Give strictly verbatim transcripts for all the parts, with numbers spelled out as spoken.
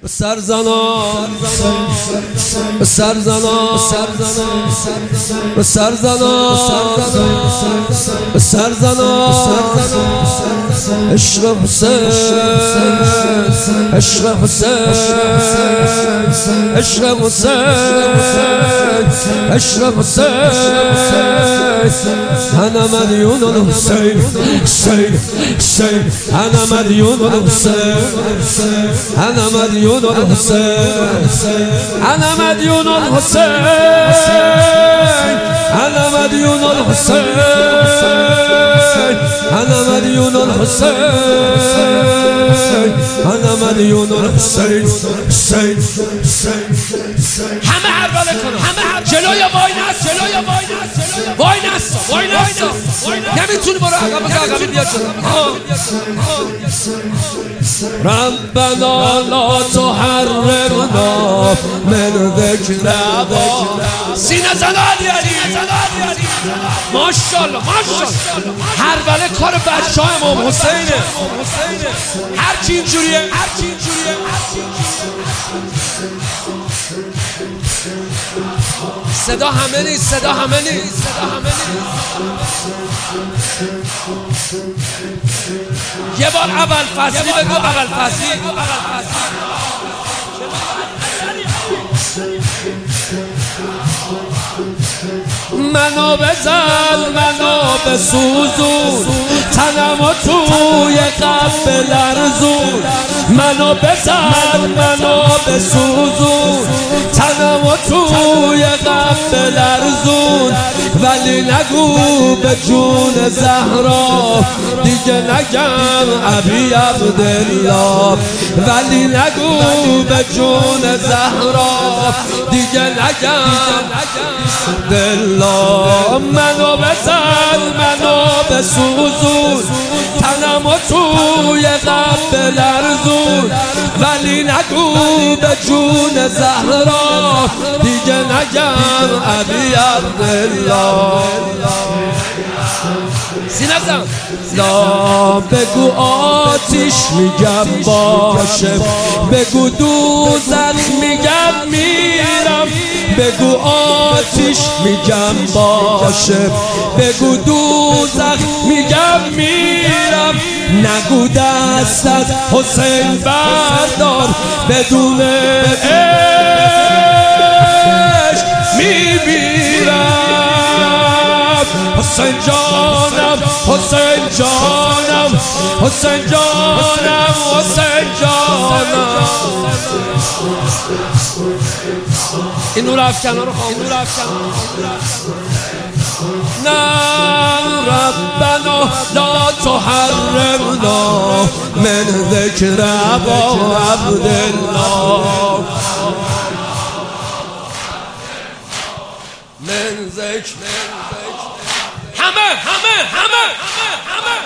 سرزنا سرزنا سرزنا سرزنا عشق حسین عشق حسین عشق حسین عشق حسین انا مدیون الحسین حسین حسین انا مدیون الحسین انا مدیون الحسین انا مدیون الحسین انا مدیون الحسین انا مدیون الحسین انا مدیون الحسین حسین همه حواله کنن جلوی وای نست جلوی وای نست وای نست وای نست نمیتونی برو عقب عقب بیا جلو ربنا لا تحرمنا من ذکر آبائنا سینه زن علی علی ماشاءالله ماشاءالله هر بله کار بچه‌های امام حسینه هر کی اینجوریه هر کی اینجوریه صدا همه نیست صدا همه نیست صدا همه نیست یه بار اول فصلی بگو اول فصلی منو بزن منو بسوزون تنمو توی قلب لرزون منو بزن منو بسوزون تنمو توی قلب لرزون ولی نگو به جون زهرا دیگه نگم ابی عبدالله ولی نگو به جون زهرا دیگه نگم دلا منو بزن منو بسوزون تنمو توی قلب لرزون ولی نگو به جون زهرا دیگه نگم ابی عبدالله سینه زن لا بگو آتیش میگم باشه بگو دوزخ میگم میرم بگو آتیش میگم باشه بگو دوزخ میگم میرم نگو دست از حسین بردار بدون عشق میمیرم حسین جانم حسین جانم حسین جانم حسین جانم این نور افکنه رو خواهم نور افکنه نه ربنا لا تحرمنا من ذکر ابا عبدالله من ذکر همه همه همه همه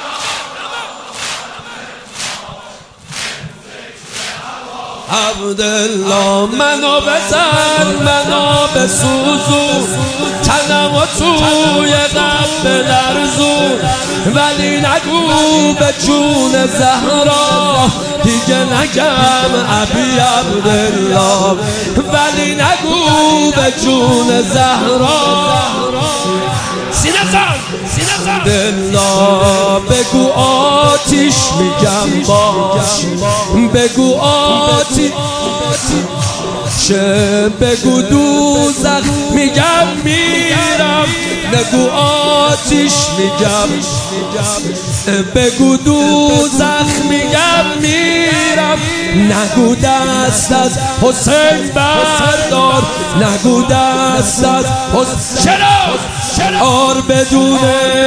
عبدالله منو بزن منو بسوزون تنمو توی قلب لرزون ولی نگو به جون زهرا دیگه نگم ابی عبدالله ولی نگو به جون زهرا سینه زن سینه زن دلا بگو آتیش میگم باش بگو آتیش چه بگو دوزخ میگم میرم نگو آتیش میگم بگو دوزخ میگم میرم نگو دست از حسین بردار نگو دست از حسین چرا چرا بدون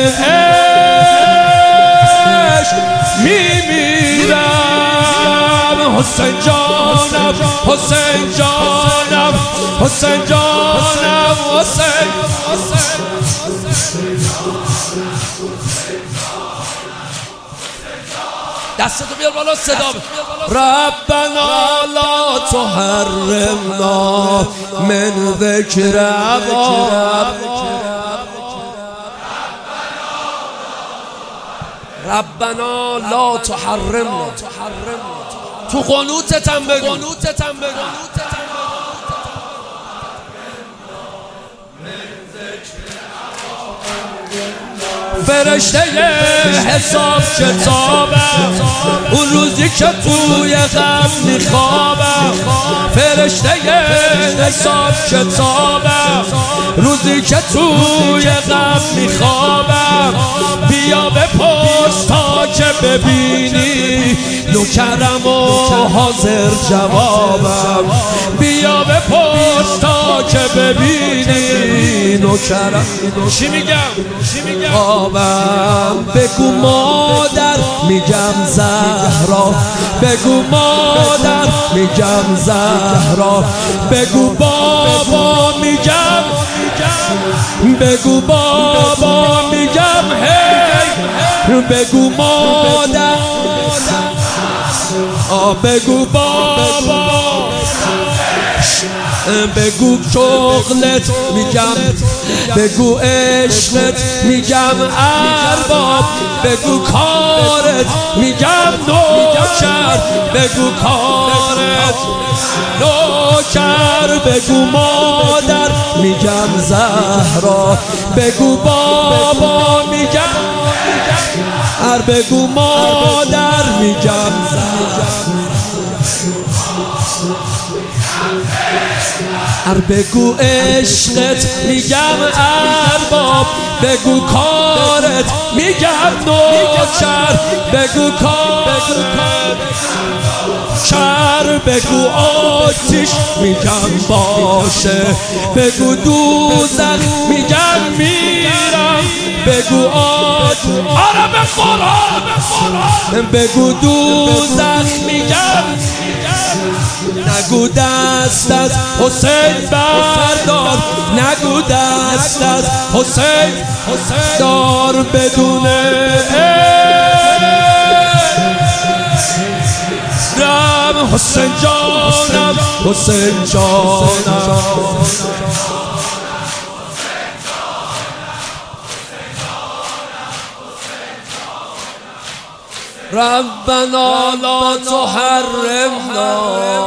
عشق میمیرم حسین جانم حسین جانم حسین جانم حسین دستتو بیار بالا صدا ربنا لا تحرمنا من ذکر ابا ربنا لا تحرمنا تو قنوتتم بگو فرشته حساب کتابم اون روزی که توی غم میخوابم فرشته حساب کتابم روزی که توی غم میخوابم بیا بپرس تا که ببینی نوکرم و حاضر جوابم بیا بپرس تا که ببینی نوکرم چی میگم خوابم بگو مادر میگم زهرا بگو مادر میگم زهرا بگو بابا میگم بگو بابا میگم هی بگو مادر آ بگو بابا بگو شغلت میگم بگو عشقت میگم ارباب بگو کارت میگم نوکر بگو کارت نوکر بگو مادر میگم زهرا بگو بابا میگم هر بگو مادر میگم زهرا هر بگو عشقت میگم ارباب بگو کارت میگم نوکر بگو کارت چر بگو آتیش میگم باشه بگو دوزخ میگم میرم بگو آتیش آره به قرآن بگو دوزخ میگم نگو دست از حسین بردار نگو دست از حسین دار بدون رم حسین جانم حسین جانم ربنا لا تحرمنا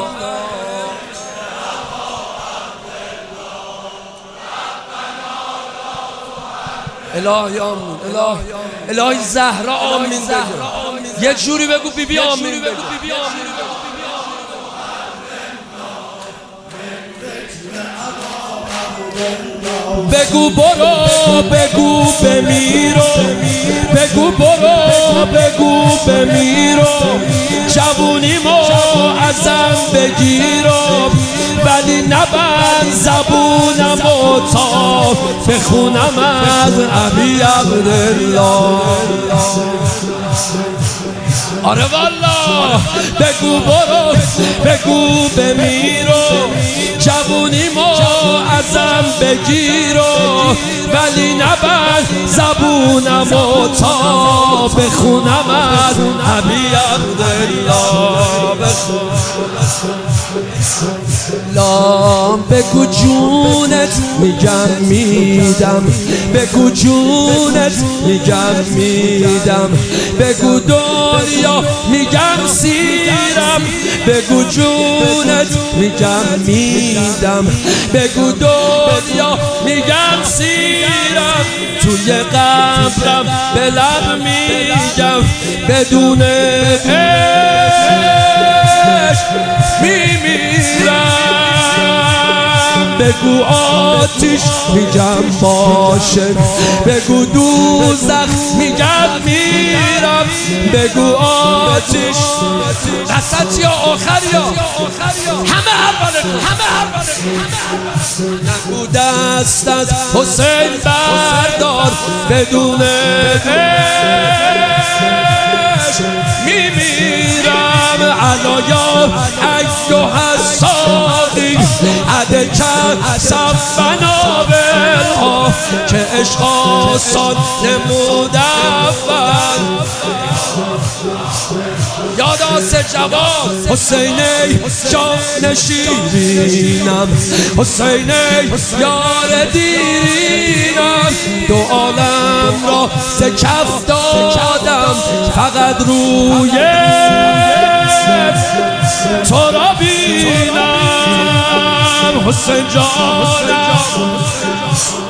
الهی آمین الهی الهی زهرا آمین بگو یه جوری بگو بی بی آمین بگو بگو برو بگو بمیرو بگو برو بگو بمیرو جوونیمو ازم بگیرو ولی نبند زبونمو تا بخونم از ابی عبدالله آره والا بگو برو بگو بمیرو جوونیمو ازم بگیرو ولی نبند زبونمو تا بخونم از ابی عبدالله لام بگو جونت میگم میدم بگو جونت میگم میدم بگو دنیا میگم سیرم بگو جونت میگم میدم بگو دنیا میگم سیرم توی قبرم به لب میگم بدون عشق میمیرم بگو آتیش میگم باشه بگو دوزخ میگم میرم بگو آتیش قصد یا آخر یا همه اولتون همه اولتون نگو دست از حسین بردار بدون عشق میمیرم علایا ایوه الساقی عدکر سفنابلها که عشق آسان نمود اول یاد آسه جواب حسینی جان نشیرینم، حسین یار دیرینم. دو عالم را ز کف دادم، فقط روی تو را بینم. حسین جانم